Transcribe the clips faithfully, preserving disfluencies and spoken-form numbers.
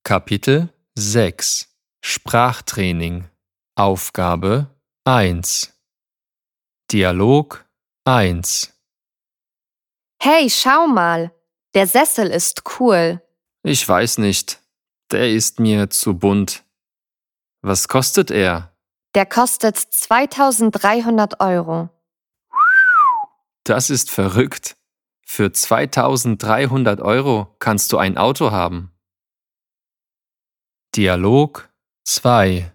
Kapitel sechs Sprachtraining Aufgabe eins Dialog eins Hey, schau mal, der Sessel ist cool. Ich weiß nicht, der ist mir zu bunt. Was kostet er? Der kostet zweitausenddreihundert Euro. Das ist verrückt. Für zweitausenddreihundert Euro kannst du ein Auto haben. Dialog zwei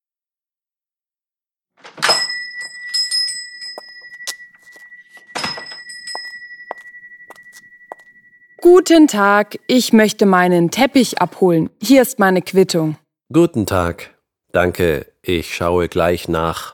Guten Tag, ich möchte meinen Teppich abholen. Hier ist meine Quittung. Guten Tag. Danke, ich schaue gleich nach.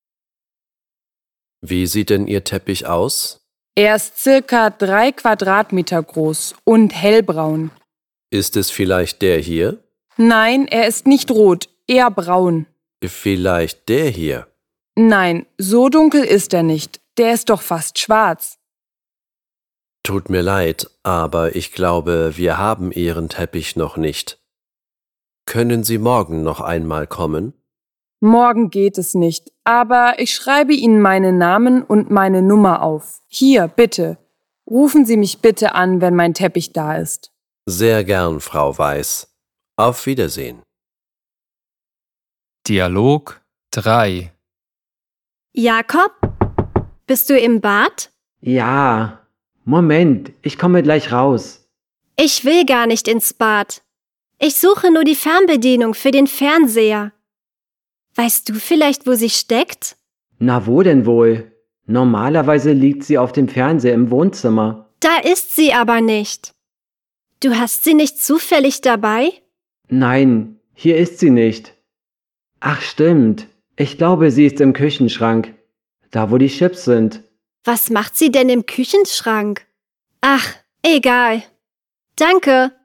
Wie sieht denn Ihr Teppich aus? Er ist circa drei Quadratmeter groß und hellbraun. Ist es vielleicht der hier? Nein, er ist nicht rot, eher braun. Vielleicht der hier? Nein, so dunkel ist er nicht. Der ist doch fast schwarz. Tut mir leid, aber ich glaube, wir haben Ihren Teppich noch nicht. Können Sie morgen noch einmal kommen? Morgen geht es nicht, aber ich schreibe Ihnen meinen Namen und meine Nummer auf. Hier, bitte. Rufen Sie mich bitte an, wenn mein Teppich da ist. Sehr gern, Frau Weiß. Auf Wiedersehen. Dialog drei Jakob, bist du im Bad? Ja, Moment, ich komme gleich raus. Ich will gar nicht ins Bad. Ich suche nur die Fernbedienung für den Fernseher. Weißt du vielleicht, wo sie steckt? Na, wo denn wohl? Normalerweise liegt sie auf dem Fernseher im Wohnzimmer. Da ist sie aber nicht. Du hast sie nicht zufällig dabei? Nein, hier ist sie nicht. Ach stimmt, ich glaube, sie ist im Küchenschrank. Da, wo die Chips sind. Was macht sie denn im Küchenschrank? Ach, egal. Danke.